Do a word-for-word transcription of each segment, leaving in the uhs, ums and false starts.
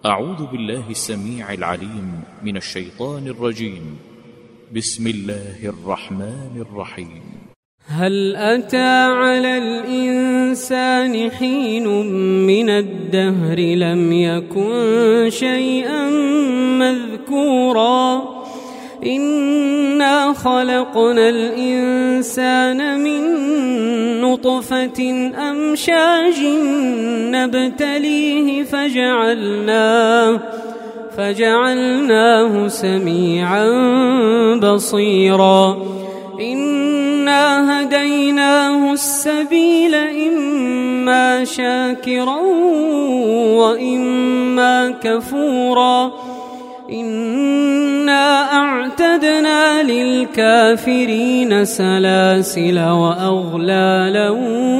أعوذ بالله السميع العليم من الشيطان الرجيم. بسم الله الرحمن الرحيم. هل أتى على الإنسان حين من الدهر لم يكن شيئا مذكورا إنا خلقنا الإنسان من نطفة أمشاج نبتليه فجعلناه, فجعلناه سميعا بصيرا إنا هديناه السبيل إما شاكرا وإما كفورا إنا أعتدنا للكافرين سلاسل وأغلالا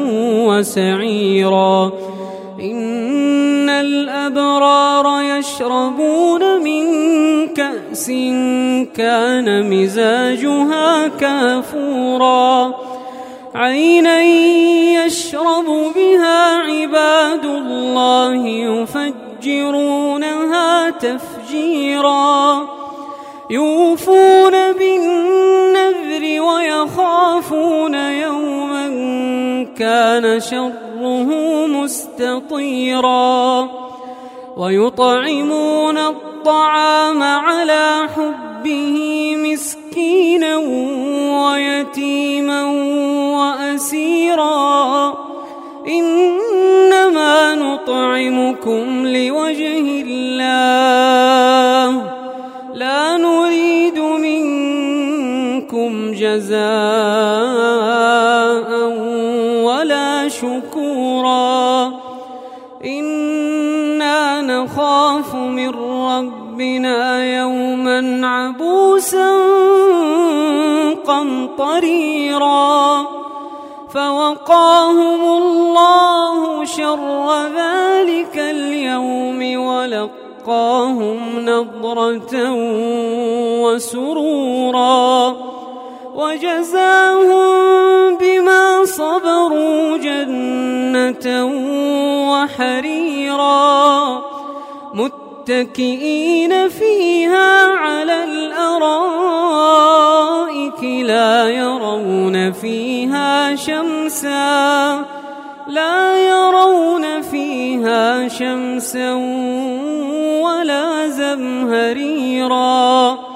وسعيرا إن الأبرار يشربون من كأس كان مزاجها كافورا عينا يشرب بها عباد الله يفجرونها تفجيرا يوفون بالنذر ويخافون يوما كان شره مستطيرا ويطعمون الطعام على حبه مسكينا ويتيما وأسيرا إنما نطعمكم لوجه الله لا نريد منكم جزاء ولا شكورا إنا نخاف من ربنا يوما عبوسا قمطريرا فوقاهم الله شر ذلك اليوم ولقاهم نضرة وسرورا وجزاهم بما صبروا جنة وحريرا متكئين فيها على الأرائك لا يرون فيها شمسا لا يرون فيها شمسا ولا زمهريرا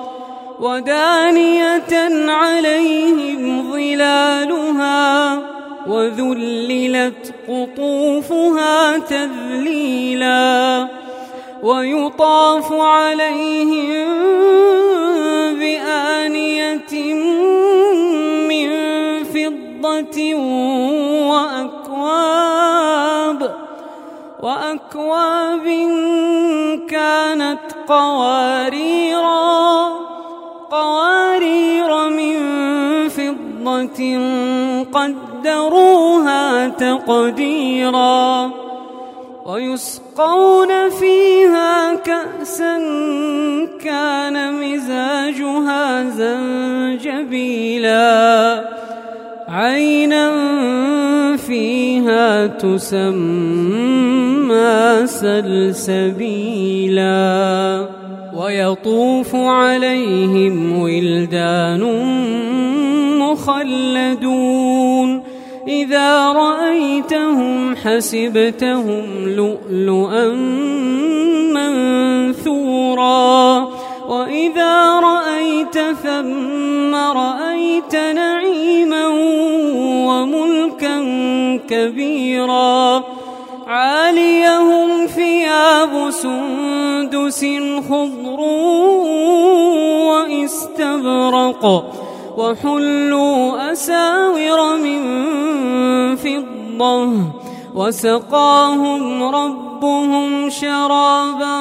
ودانية عليهم ظلالها وذللت قطوفها تذليلا ويطاف عليهم بآنية من فضة وأكواب وأكواب كانت قواريرا قوارير من فضة قدروها تقديرا ويسقون فيها كأسا كان مزاجها زنجبيلا عينا فيها تسمى سلسبيلا ويطوف عليهم ولدان مخلدون إذا رأيتهم حسبتهم لؤلؤا منثورا وإذا رأيت ثم رأيت نعيما وملكا كبيرا عاليهم ثياب سندس خضر واستبرق وحلوا أساور من فضة وسقاهم ربهم شرابا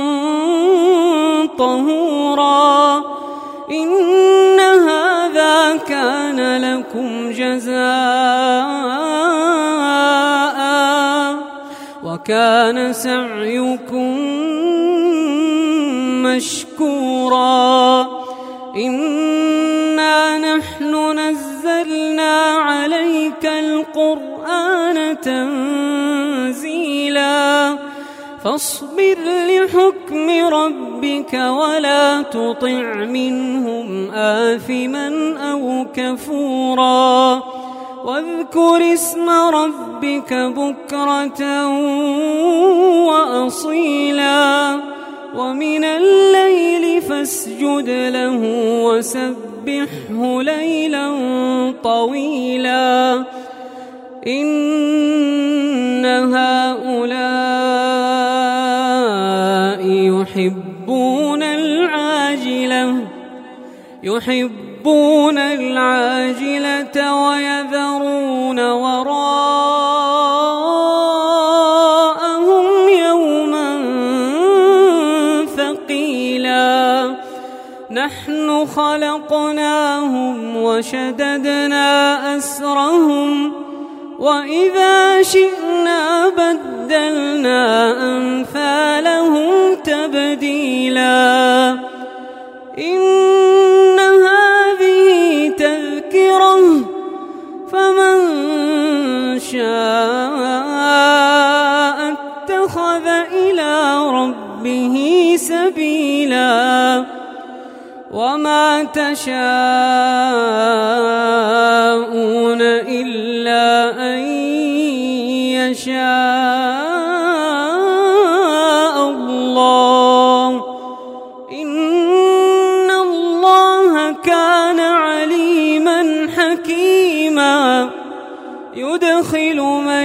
طهورا إن هذا كان لكم جزاء وكان سعيكم مشكورا إنا نحن نزلنا عليك القرآن تنزيلا فاصبر لحكم ربك ولا تطع منهم آثما أو كفورا واذكر اسم ربك بكرة وأصيلا ومن الليل فاسجد له وسبحه ليلا طويلا إن هؤلاء يحبون العاجلة يحبون العاجلة ويذرون وراءهم يوما ثقيلا نحن خلقناهم وشددنا أسرهم وإذا شئنا بدلنا أمثالهم تبديلا إن هذه تذكرة فمن شاء اتخذ إلى ربه سبيلا وما تشاءون إلا أن يشاء الله إن الله كان عليما حكيما يدخل من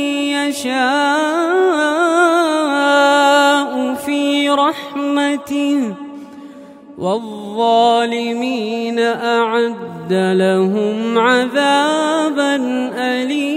يشاء في رحمته والظالمين أعد لهم عذابا أليما.